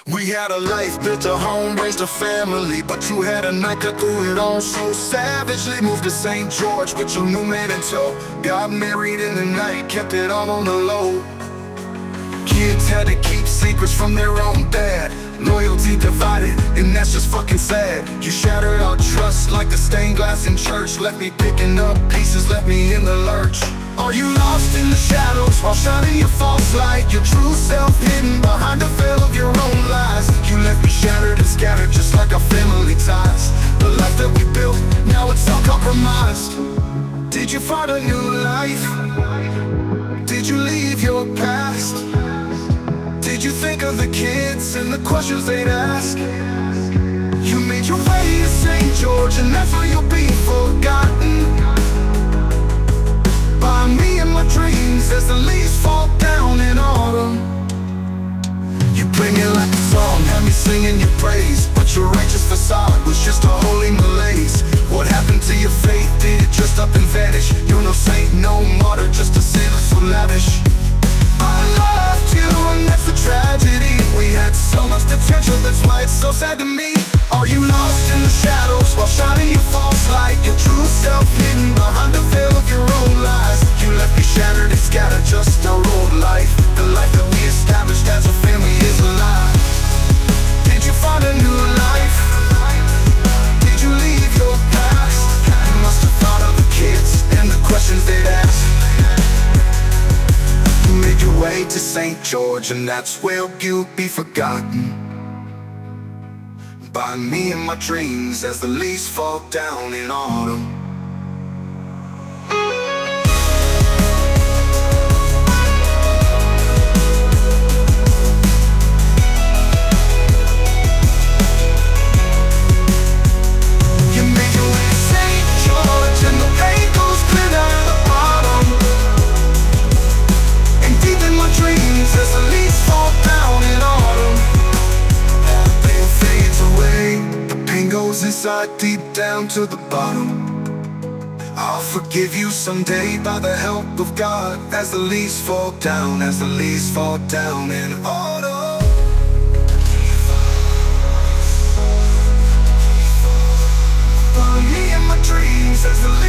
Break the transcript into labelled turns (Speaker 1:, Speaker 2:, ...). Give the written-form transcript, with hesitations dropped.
Speaker 1: We had a life, built a home, raised a family. But you had a night that threw it on so savagely. Moved to St. George with your new man in tow. Got married in the night, kept it all on the low. Kids had to keep secrets from their own dad. Loyalty divided, and that's just fucking sad. You shattered our trust like the stained glass in church. Left me picking up pieces, left me in the lurch. Are you lost in the shadows while shining your false light? Your true self hidden behind the veil of your own lies. You left me shattered and scattered just like our family ties. The life that we built, now it's all compromised. Did you find a new life? Did you leave your past? Did you think of the kids and the questions they'd ask? You made your way to St. George, and that's where you'll be forgotten by me and my dreams as the leaves fall down in autumn. You play me like a song, had me singing your praise, but your righteous facade was just a holy malaise. What happened to your faith? Did it just up and vanish? You're no saint, no martyr, just a sinner so lavish. I loved you and that's the tragedy. We had so much potential, that's why it's so sad to me. Are you lost in the shadows while shining your false light? Your true self hidden behind the veil of your own lies. You left me shattered and scattered, just our old life. The life that we established as a family is a lie. Did you find a new life? Did you leave your past? You must have thought of the kids and the questions they'd ask. You made your way to St. George, and that's where you'll be forgotten by me and my dreams as the leaves fall down in autumn. You made your way to St. George, and the pain goes clear down the bottom. And deep in my dreams as the leaves fall down in autumn. The pain goes inside, deep down to the bottom. I'll forgive you someday by the help of God, as the leaves fall down, as the leaves fall down in autumn. By me and my dreams as the leaves